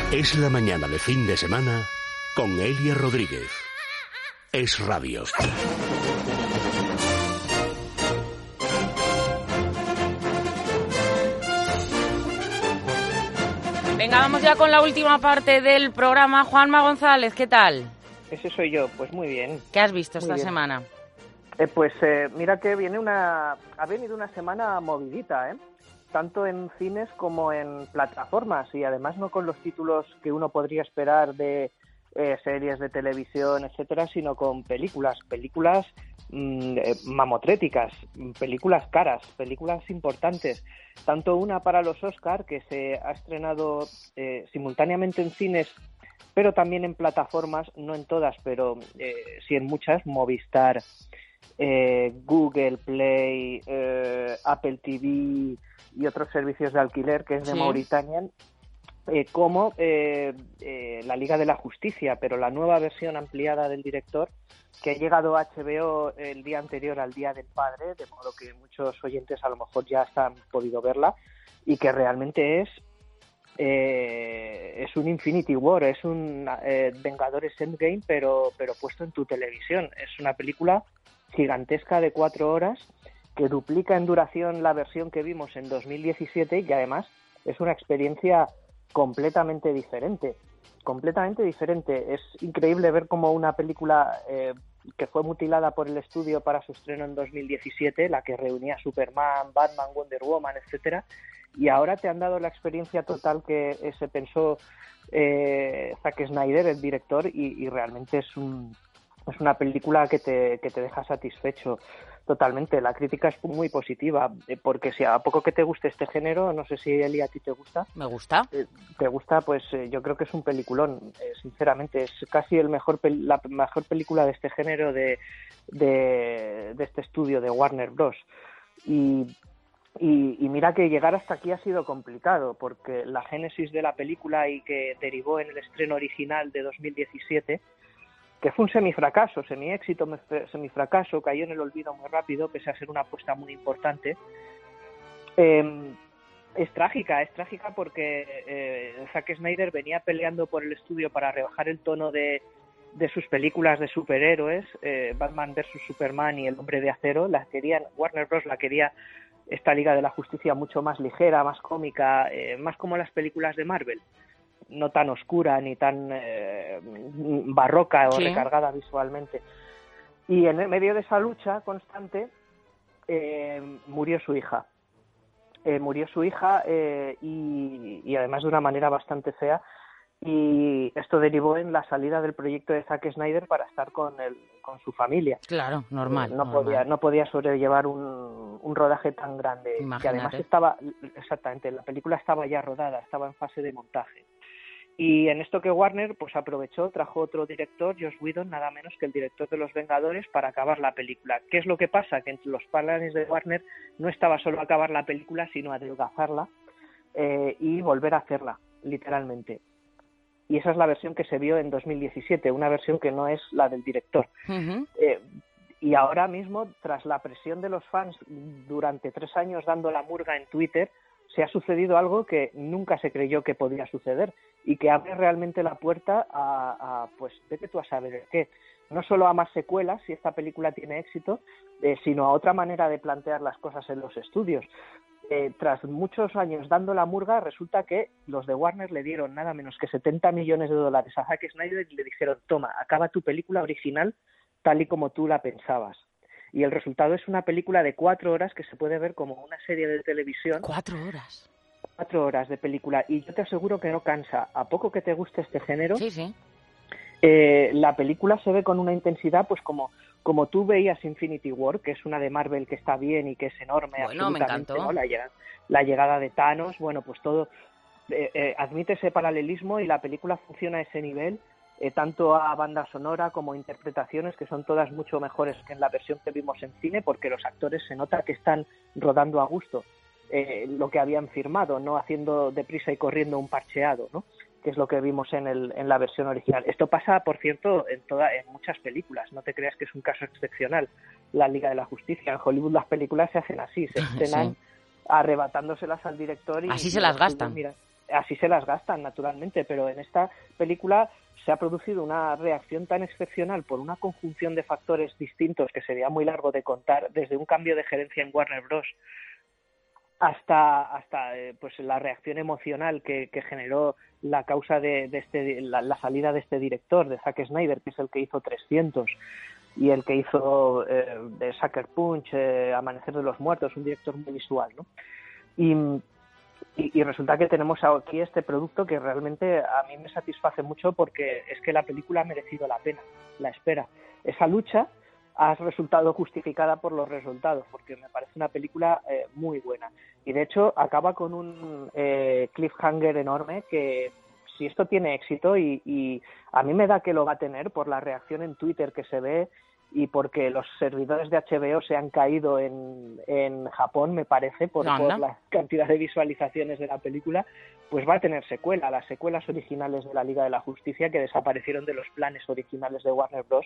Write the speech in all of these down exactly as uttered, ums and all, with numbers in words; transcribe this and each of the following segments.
Es la mañana de fin de semana con Elia Rodríguez. Es Radio. Venga, vamos ya con la última parte del programa. Juanma González, ¿qué tal? Ese soy yo, pues muy bien. ¿Qué has visto esta Muy bien. semana? Eh, pues eh, mira que viene una, ha venido una semana movidita, ¿eh? Tanto en cines como en plataformas, y además no con los títulos que uno podría esperar de eh, series de televisión, etcétera, sino con películas, películas mmm, eh, mamotréticas, películas caras, películas importantes. Tanto una para los Oscar, que se ha estrenado eh, simultáneamente en cines, pero también en plataformas, no en todas, pero eh, sí en muchas, Movistar, eh, Google Play, eh, Apple T V y otros servicios de alquiler, que es de Sí. Mauritanian, eh, como eh, eh, La Liga de la Justicia, pero la nueva versión ampliada del director, que ha llegado a H B O el día anterior al Día del Padre, de modo que muchos oyentes a lo mejor ya han podido verla, y que realmente es eh, es un Infinity War, es un eh, Vengadores Endgame, pero, pero puesto en tu televisión. Es una película gigantesca de cuatro horas que duplica en duración la versión que vimos en dos mil diecisiete, y además es una experiencia completamente diferente, completamente diferente. Es increíble ver cómo una película eh, que fue mutilada por el estudio para su estreno en dos mil diecisiete, la que reunía a Superman, Batman, Wonder Woman, etcétera, y ahora te han dado la experiencia total que eh, se pensó eh, Zack Snyder, el director, y, y realmente es un es una película que te que te deja satisfecho totalmente. La crítica es muy positiva, eh, porque si a poco que te guste este género, no sé si Eli a ti te gusta. Me gusta. Eh, te gusta, pues eh, yo creo que es un peliculón, eh, sinceramente. Es casi el mejor pel- la mejor película de este género de, de, de este estudio, de Warner Bros. Y, y, y mira que llegar hasta aquí ha sido complicado, porque la génesis de la película y que derivó en el estreno original de dos mil diecisiete, que fue un semifracaso, semi-éxito, semifracaso, cayó en el olvido muy rápido, pese a ser una apuesta muy importante. Eh, es trágica, es trágica porque eh, Zack Snyder venía peleando por el estudio para rebajar el tono de, de sus películas de superhéroes, eh, Batman versus Superman y El Hombre de Acero. Las querían, Warner Bros. La quería, esta Liga de la Justicia, mucho más ligera, más cómica, eh, más como las películas de Marvel, no tan oscura ni tan eh, barroca o Sí. recargada visualmente. Y en el medio de esa lucha constante eh, murió su hija. Eh, murió su hija eh, y, y además de una manera bastante fea, y esto derivó en la salida del proyecto de Zack Snyder para estar con el, con su familia. Claro, normal. Eh, no normal. podía no podía sobrellevar un, un rodaje tan grande. Imagínate. Que además estaba, exactamente, la película estaba ya rodada, estaba en fase de montaje. Y en esto que Warner pues aprovechó, trajo otro director, Joss Whedon, nada menos que el director de Los Vengadores, para acabar la película. ¿Qué es lo que pasa? Que entre los planes de Warner no estaba solo acabar la película, sino adelgazarla eh, y volver a hacerla, literalmente. Y esa es la versión que se vio en dos mil diecisiete, una versión que no es la del director. Uh-huh. Eh, y ahora mismo, tras la presión de los fans durante tres años dando la murga en Twitter, se ha sucedido algo que nunca se creyó que podía suceder y que abre realmente la puerta a, a pues vete tú a saber qué, no solo a más secuelas si esta película tiene éxito, eh, sino a otra manera de plantear las cosas en los estudios. Eh, tras muchos años dando la murga, resulta que los de Warner le dieron nada menos que setenta millones de dólares a Zack Snyder y le dijeron: toma, acaba tu película original tal y como tú la pensabas. Y el resultado es una película de cuatro horas que se puede ver como una serie de televisión. Cuatro horas. Cuatro horas de película. Y yo te aseguro que no cansa. A poco que te guste este género, Sí, sí. eh, la película se ve con una intensidad pues como, como tú veías Infinity War, que es una de Marvel que está bien y que es enorme. Bueno, me absolutamente, encantó. ¿no? La, llegada, la llegada de Thanos, bueno, pues todo eh, eh, admite ese paralelismo y la película funciona a ese nivel. Eh, tanto a banda sonora como interpretaciones, que son todas mucho mejores que en la versión que vimos en cine, porque los actores se nota que están rodando a gusto eh, lo que habían firmado, no haciendo deprisa y corriendo un parcheado, ¿no? Que es lo que vimos en, el, en la versión original. Esto pasa, por cierto, en, toda, en muchas películas, no te creas que es un caso excepcional la Liga de la Justicia. En Hollywood las películas se hacen así, se estrenan Sí. arrebatándoselas al director y Así se las y gastan. Mira, así se las gastan naturalmente, pero en esta película se ha producido una reacción tan excepcional por una conjunción de factores distintos que sería muy largo de contar, desde un cambio de gerencia en Warner Bros. hasta hasta eh, pues la reacción emocional que, que generó la causa de, de este la, la salida de este director, de Zack Snyder, que es el que hizo trescientos y el que hizo eh, de Sucker Punch, eh, Amanecer de los Muertos, un director muy visual, ¿no? Y, y, y resulta que tenemos aquí este producto que realmente a mí me satisface mucho, porque es que la película ha merecido la pena, la espera. Esa lucha ha resultado justificada por los resultados, porque me parece una película eh, muy buena. Y de hecho acaba con un eh, cliffhanger enorme que, si esto tiene éxito, y, y a mí me da que lo va a tener por la reacción en Twitter que se ve y porque los servidores de H B O se han caído en, en Japón, me parece, por, no, por no. la cantidad de visualizaciones de la película, pues va a tener secuela, las secuelas originales de la Liga de la Justicia, que desaparecieron de los planes originales de Warner Bros.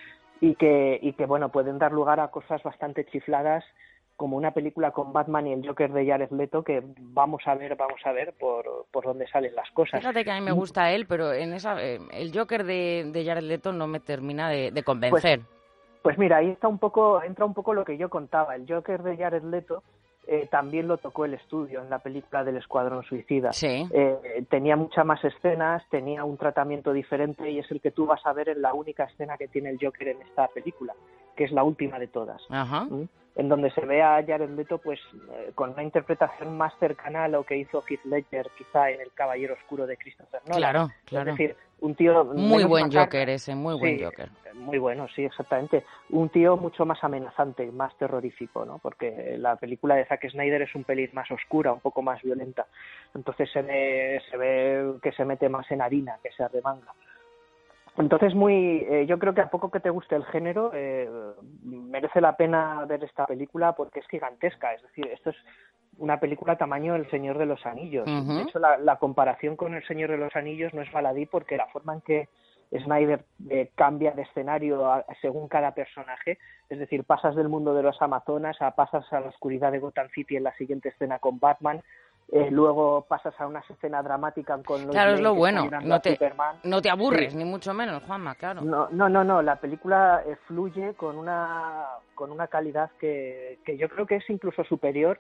y que, y que bueno, pueden dar lugar a cosas bastante chifladas, como una película con Batman y el Joker de Jared Leto, que vamos a ver, vamos a ver por, por dónde salen las cosas. Fíjate que a mí me gusta él, pero en esa eh, el Joker de, de Jared Leto no me termina de, de convencer. Pues, pues mira, ahí está un poco, entra un poco lo que yo contaba. El Joker de Jared Leto eh, también lo tocó el estudio en la película del Escuadrón Suicida. Sí. Eh, tenía muchas más escenas, tenía un tratamiento diferente, y es el que tú vas a ver en la única escena que tiene el Joker en esta película, que es la última de todas. Ajá. ¿Mm? En donde se ve a Jared Leto pues eh, con una interpretación más cercana a lo que hizo Heath Ledger quizá en El Caballero Oscuro de Christopher Nolan. Claro, claro. Es decir, un tío muy buen macarra, Joker ese, muy buen sí, Joker. Muy bueno, sí, exactamente. Un tío mucho más amenazante, más terrorífico, ¿no? Porque la película de Zack Snyder es un pelín más oscura, un poco más violenta. Entonces se ve, se ve que se mete más en harina, que se arremanga. Entonces, muy, eh, yo creo que a poco que te guste el género, eh, merece la pena ver esta película, porque es gigantesca. Es decir, esto es una película tamaño El Señor de los Anillos. Uh-huh. De hecho, la, la comparación con El Señor de los Anillos no es baladí, porque la forma en que Snyder eh, cambia de escenario a, según cada personaje, es decir, pasas del mundo de los Amazonas a pasas a la oscuridad de Gotham City en la siguiente escena con Batman. Eh, luego pasas a una escena dramática con los claro, es lo bueno, no te, Superman. no te aburres, sí. Ni mucho menos, Juanma, claro. No, no, no, no. La película eh, fluye con una con una calidad que, que yo creo que es incluso superior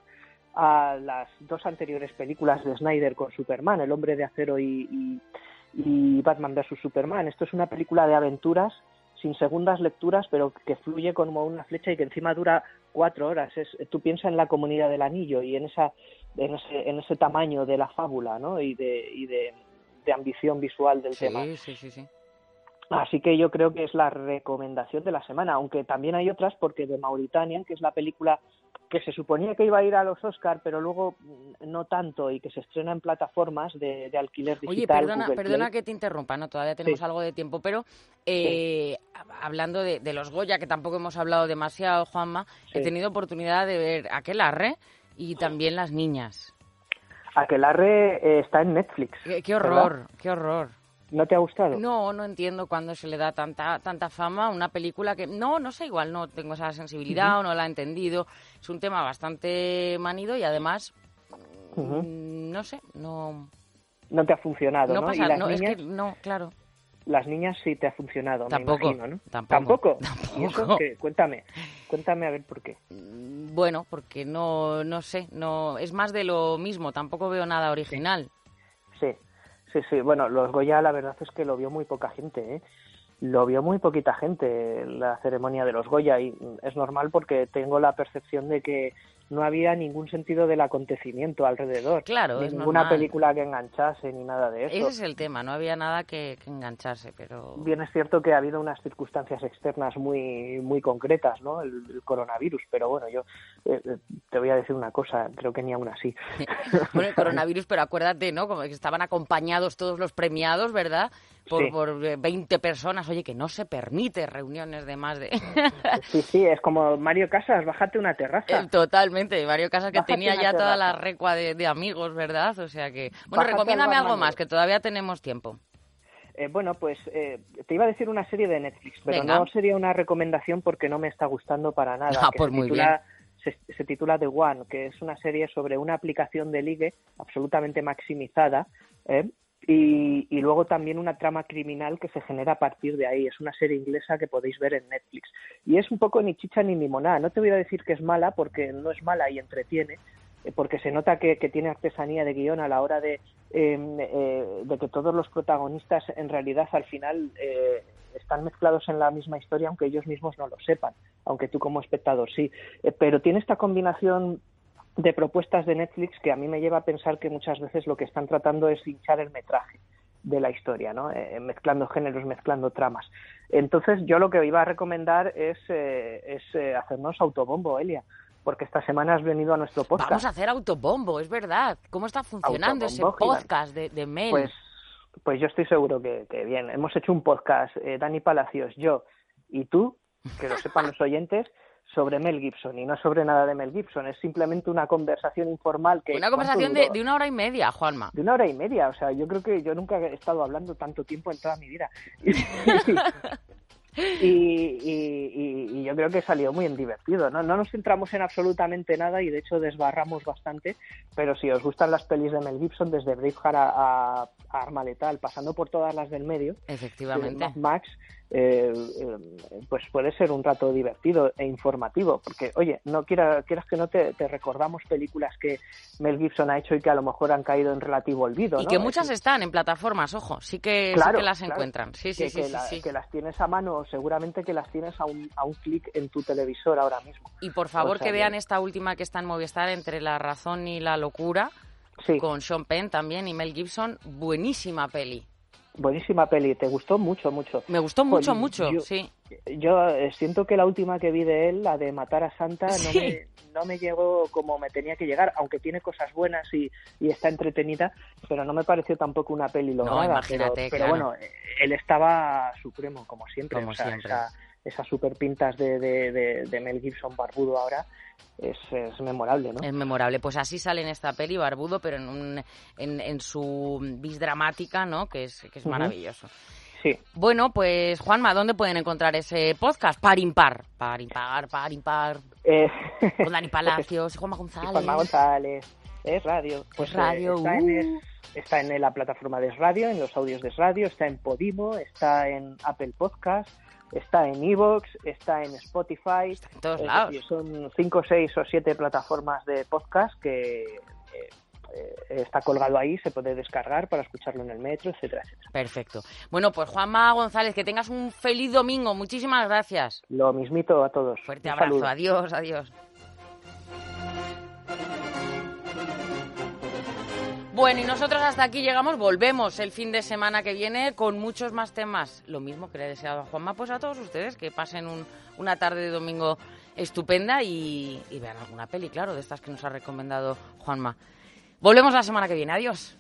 a las dos anteriores películas de Snyder con Superman, El Hombre de Acero y, y, y Batman versus Superman. Esto es una película de aventuras sin segundas lecturas, pero que fluye como una flecha y que encima dura cuatro horas. Es, tú piensas en La Comunidad del Anillo y en esa en ese, en ese tamaño de la fábula, ¿no? Y de, y de, de ambición visual del sí, tema. Sí, sí, sí. Así que yo creo que es la recomendación de la semana, aunque también hay otras, porque de Mauritania, que es la película que se suponía que iba a ir a los Oscar, pero luego no tanto, y que se estrena en plataformas de, de alquiler digital. Oye, perdona, Google perdona Play. que te interrumpa, ¿no? Todavía tenemos Sí. algo de tiempo, pero eh, sí. hablando de, de los Goya, que tampoco hemos hablado demasiado, Juanma, sí. He tenido oportunidad de ver Aquelarre y también Las Niñas. Aquelarre eh, está en Netflix. Qué, qué horror, ¿verdad? qué horror. ¿No te ha gustado? No, no entiendo cuándo se le da tanta tanta fama a una película que... No, no sé, igual no tengo esa sensibilidad uh-huh. o no la he entendido. Es un tema bastante manido y además, uh-huh. no sé, no... No te ha funcionado, ¿no? No pasa, ¿Y las no, niñas? Es que no, claro. Las Niñas sí te ha funcionado, tampoco, me imagino, ¿no? Tampoco. ¿Tampoco? Tampoco. ¿Y eso qué? Cuéntame, cuéntame a ver por qué. Bueno, porque no, no sé, no es más de lo mismo, tampoco veo nada original. Sí. sí. Sí, sí, bueno, los Goya la verdad es que lo vio muy poca gente, ¿eh? Lo vio muy poquita gente la ceremonia de los Goya, y es normal porque tengo la percepción de que no había ningún sentido del acontecimiento alrededor. Claro, ni es ninguna normal. película que enganchase ni nada de eso. Ese es el tema, no había nada que, que engancharse, pero... Bien es cierto que ha habido unas circunstancias externas muy muy concretas, ¿no? El, el coronavirus, pero bueno, yo eh, te voy a decir una cosa, creo que ni aún así. Bueno, el coronavirus, pero acuérdate, ¿no? Como que estaban acompañados todos los premiados, ¿verdad? Por, sí. por veinte personas, oye, que no se permite reuniones de más de... Sí, sí, es como Mario Casas, bájate una terraza. Totalmente, Mario Casas que Bájate tenía ya terraza. Toda la recua de, de amigos, ¿verdad? O sea que... Bueno, Bájate recomiéndame algo Batman. más, que todavía tenemos tiempo. Eh, bueno, pues eh, te iba a decir una serie de Netflix, pero Venga. no sería una recomendación porque no me está gustando para nada. Ah, que pues se muy titula, bien. se, se titula The One, que es una serie sobre una aplicación de ligue absolutamente maximizada, ¿eh? Y, y luego también una trama criminal que se genera a partir de ahí. Es una serie inglesa que podéis ver en Netflix. Y es un poco ni chicha ni limonada. No te voy a decir que es mala, porque no es mala y entretiene, porque se nota que, que tiene artesanía de guión a la hora de, eh, eh, de que todos los protagonistas en realidad al final eh, están mezclados en la misma historia, aunque ellos mismos no lo sepan, aunque tú como espectador sí. Eh, pero tiene esta combinación de propuestas de Netflix que a mí me lleva a pensar que muchas veces lo que están tratando es hinchar el metraje de la historia, ¿no? Eh, mezclando géneros, mezclando tramas. Entonces yo lo que iba a recomendar es, eh, es eh, hacernos autobombo, Elia, porque esta semana has venido a nuestro podcast. Vamos a hacer autobombo, es verdad. ¿Cómo está funcionando Autobombo, ese podcast de, de Mel? Pues, pues yo estoy seguro que, que bien. Hemos hecho un podcast, eh, Dani Palacios, yo y tú, que lo sepan los oyentes, sobre Mel Gibson, y no sobre nada de Mel Gibson, es simplemente una conversación informal que... Una conversación de, de una hora y media, Juanma. De una hora y media, o sea, yo creo que yo nunca he estado hablando tanto tiempo en toda mi vida. Y, y, y, y yo creo que salió muy divertido, ¿no? No nos centramos en absolutamente nada y de hecho desbarramos bastante, pero si os gustan las pelis de Mel Gibson, desde Braveheart a, a, a Arma Letal, pasando por todas las del medio, efectivamente, Mad Max, eh, eh, pues puede ser un rato divertido e informativo, porque oye, no quiera, quieras que no te, te recordamos películas que Mel Gibson ha hecho y que a lo mejor han caído en relativo olvido, y ¿no? que muchas es, están en plataformas, ojo, sí que, claro, sí que las claro, encuentran, sí, sí, que, sí, que, sí, la, sí. que las tienes a mano, seguramente que las tienes a un, a un clic en tu televisor ahora mismo. Y por favor, o sea, que vean esta última que está en Movistar, Entre la razón y la locura, sí, con Sean Penn también y Mel Gibson. Buenísima peli. Buenísima peli, te gustó mucho, mucho. Me gustó mucho, Pues, mucho, yo, sí. Yo eh, siento que la última que vi de él, la de Matar a Santa, Sí. no, me, no me llegó como me tenía que llegar, aunque tiene cosas buenas y, y está entretenida, pero no me pareció tampoco una peli lograda. No, imagínate, pero, pero claro. bueno, él estaba supremo, como siempre. Como o sea, siempre. Esa, esas super pintas de, de, de, de Mel Gibson barbudo ahora es, es memorable, ¿no? Es memorable. Pues así sale en esta peli, barbudo, pero en, un, en, en su vis dramática, ¿no? Que es, que es maravilloso. Sí. Bueno, pues Juanma, ¿dónde pueden encontrar ese podcast? Par impar, par impar, par impar. Eh, Con Dani Palacios, Juanma González. Juanma González, es radio. Pues, es radio, eh, está, uh. en el, está en la plataforma de Es Radio, en los audios de Es Radio, está en Podimo, está en Apple Podcast, está en iVoox, está en Spotify. Está en todos es lados. decir, son cinco, seis o siete plataformas de podcast que... Eh, está colgado ahí, se puede descargar para escucharlo en el metro, etcétera, etcétera. Perfecto. Bueno, pues Juanma González, que tengas un feliz domingo. Muchísimas gracias. Lo mismito a todos. Fuerte Un abrazo. saludo. Adiós, adiós. Bueno, y nosotros hasta aquí llegamos. Volvemos el fin de semana que viene con muchos más temas. Lo mismo que le he deseado a Juanma, pues a todos ustedes, que pasen un, una tarde de domingo estupenda y, y vean alguna peli, claro, de estas que nos ha recomendado Juanma. Volvemos la semana que viene. Adiós.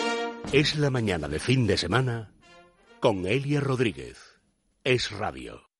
Es la mañana de fin de semana con Elia Rodríguez. Es Radio.